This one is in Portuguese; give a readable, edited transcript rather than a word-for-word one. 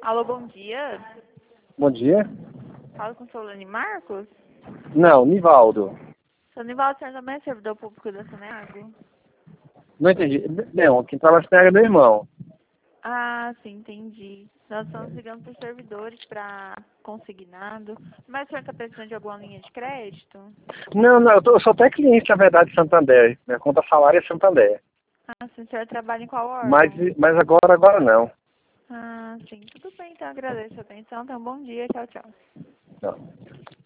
Alô, bom dia. Bom dia. Falo com o Solane Marcos. Não, Nivaldo. Seu Nivaldo, o senhor também é servidor público da Saneago? Não entendi. Não, quem trabalha na é meu irmão. Ah, sim, entendi. Nós estamos ligando para os servidores para consignado. Mas o senhor está precisando de alguma linha de crédito? Não, eu sou até cliente, na verdade, de Santander. Minha conta salário é Santander. Ah, sim, o senhor trabalha em qual Mas, órgão? mas agora não. Ah, sim, tudo bem, então agradeço a atenção. Então, bom dia, tchau, tchau. Não.